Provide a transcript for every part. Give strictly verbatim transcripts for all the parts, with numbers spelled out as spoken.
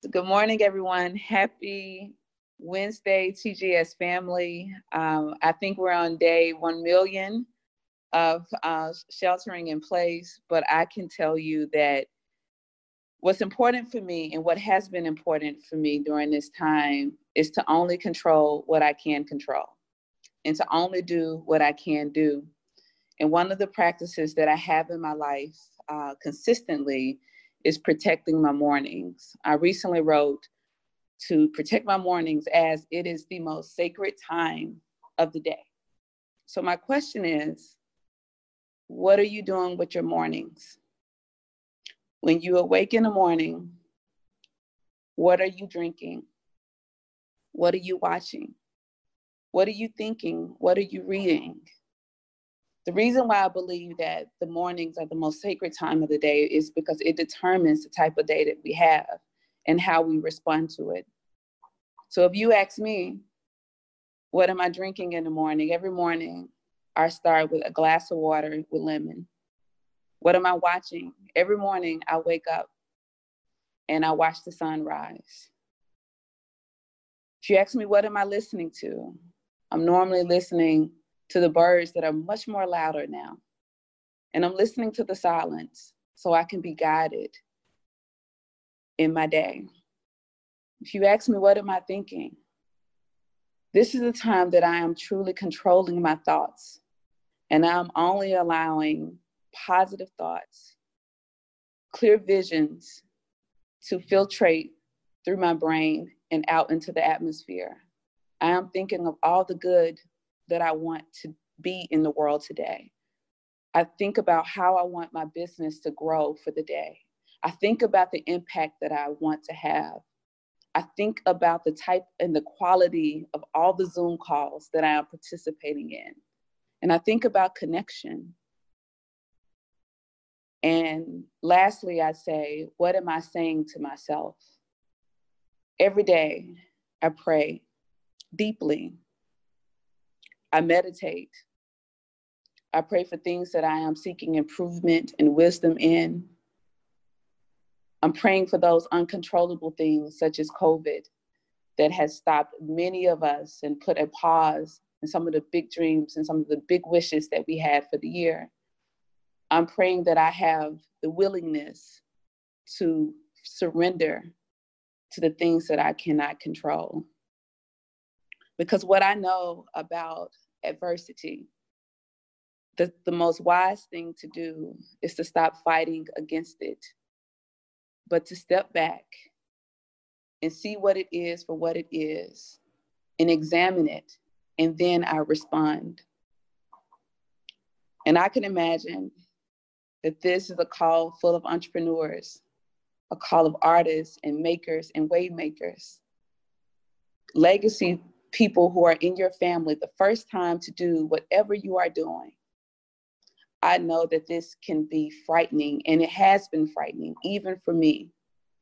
Good morning, everyone. Happy Wednesday, T G S family. Um, I think we're on day one million of uh, sheltering in place, but I can tell you that what's important for me and what has been important for me during this time is to only control what I can control and to only do what I can do. And one of the practices that I have in my life uh, consistently is protecting my mornings. I recently wrote to protect my mornings as it is the most sacred time of the day. So my question is, what are you doing with your mornings? When you awake in the morning, what are you drinking? What are you watching? What are you thinking? What are you reading? The reason why I believe that the mornings are the most sacred time of the day is because it determines the type of day that we have and how we respond to it. So if you ask me, what am I drinking in the morning? Every morning, I start with a glass of water with lemon. What am I watching? Every morning, I wake up and I watch the sunrise. If you ask me, what am I listening to? I'm normally listening to the birds that are much more louder now. And I'm listening to the silence so I can be guided in my day. If you ask me, what am I thinking? This is the time that I am truly controlling my thoughts, and I'm only allowing positive thoughts, clear visions to filtrate through my brain and out into the atmosphere. I am thinking of all the good that I want to be in the world today. I think about how I want my business to grow for the day. I think about the impact that I want to have. I think about the type and the quality of all the Zoom calls that I am participating in. And I think about connection. And lastly, I say, what am I saying to myself? Every day, I pray deeply. I meditate. I pray for things that I am seeking improvement and wisdom in. I'm praying for those uncontrollable things such as COVID that has stopped many of us and put a pause in some of the big dreams and some of the big wishes that we had for the year. I'm praying that I have the willingness to surrender to the things that I cannot control. Because what I know about adversity, the, the most wise thing to do is to stop fighting against it, but to step back and see what it is for what it is and examine it, and then I respond. And I can imagine that this is a call full of entrepreneurs, a call of artists and makers and wave makers, legacy people who are in your family, the first time to do whatever you are doing. I know that this can be frightening, and it has been frightening, even for me.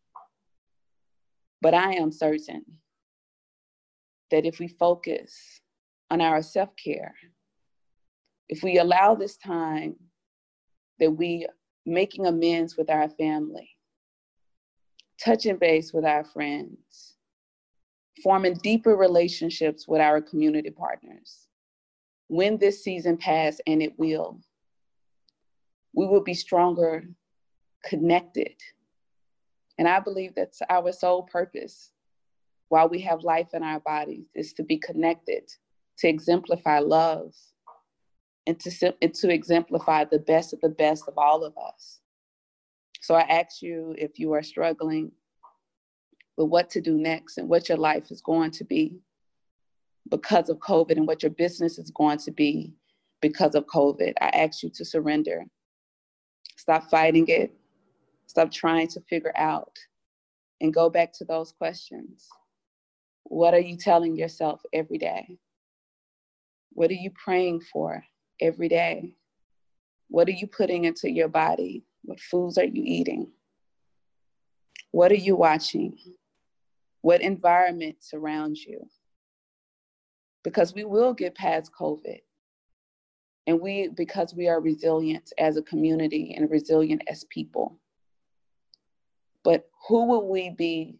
But I am certain that if we focus on our self-care, if we allow this time that we making amends with our family, touching base with our friends, forming deeper relationships with our community partners, when this season passes, and it will, we will be stronger, connected. And I believe that's our sole purpose while we have life in our bodies, is to be connected, to exemplify love, and to, and to exemplify the best of the best of all of us. So I ask you, if you are struggling with what to do next and what your life is going to be because of COVID and what your business is going to be because of COVID, I ask you to surrender. Stop fighting it. Stop trying to figure out, and go back to those questions. What are you telling yourself every day? What are you praying for every day? What are you putting into your body? What foods are you eating? What are you watching? What environment surrounds you? Because we will get past COVID. And we, because we are resilient as a community and resilient as people. But who will we be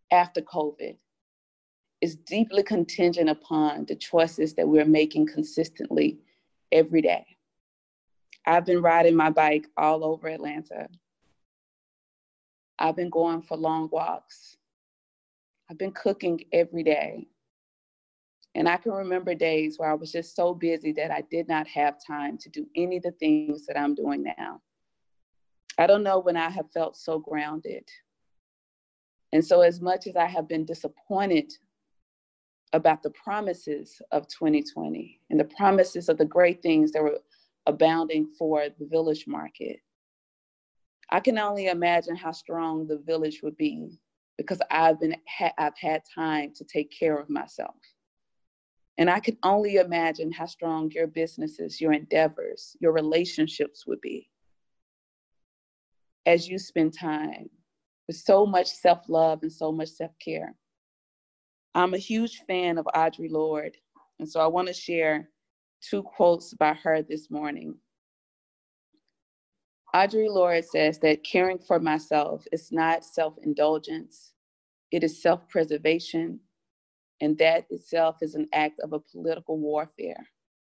after COVID is deeply contingent upon the choices that we're making consistently every day. I've been riding my bike all over Atlanta. I've been going for long walks. I've been cooking every day. And I can remember days where I was just so busy that I did not have time to do any of the things that I'm doing now. I don't know when I have felt so grounded. And so as much as I have been disappointed about the promises of twenty twenty and the promises of the great things that were abounding for the Village Market, I can only imagine how strong the Village would be because I've been ha- I've had time to take care of myself. And I can only imagine how strong your businesses, your endeavors, your relationships would be as you spend time with so much self-love and so much self-care. I'm a huge fan of Audre Lorde, and so I want to share two quotes by her this morning. Audre Lorde says that caring for myself is not self-indulgence, it is self-preservation, and that itself is an act of a political warfare.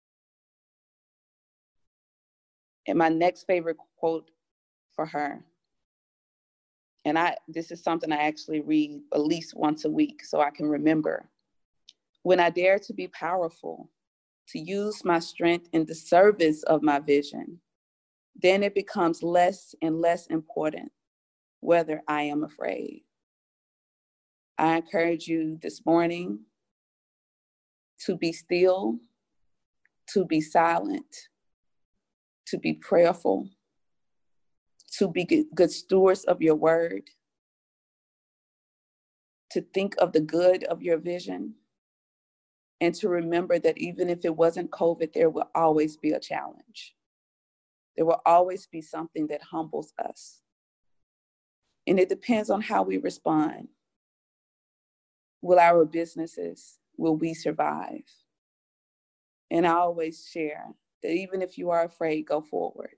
And my next favorite quote for her, and I this is something I actually read at least once a week so I can remember. When I dare to be powerful, to use my strength in the service of my vision, then it becomes less and less important whether I am afraid. I encourage you this morning to be still, to be silent, to be prayerful, to be good stewards of your word, to think of the good of your vision, and to remember that even if it wasn't COVID, there will always be a challenge. There will always be something that humbles us. And it depends on how we respond. Will our businesses, will we survive? And I always share that even if you are afraid, go forward.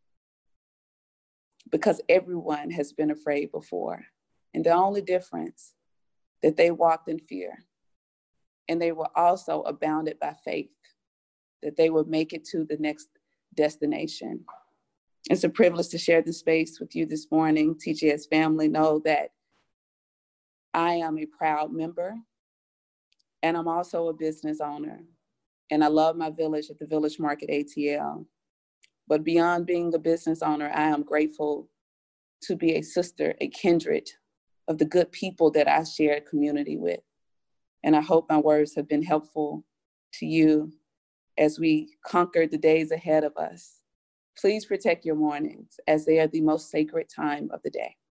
Because everyone has been afraid before. And the only difference that they walked in fear and they were also abounded by faith that they would make it to the next destination. It's a privilege to share this space with you this morning. T G S family, know that I am a proud member and I'm also a business owner. And I love my village at the Village Market A T L. But beyond being a business owner, I am grateful to be a sister, a kindred of the good people that I share a community with. And I hope my words have been helpful to you as we conquer the days ahead of us. Please protect your mornings as they are the most sacred time of the day.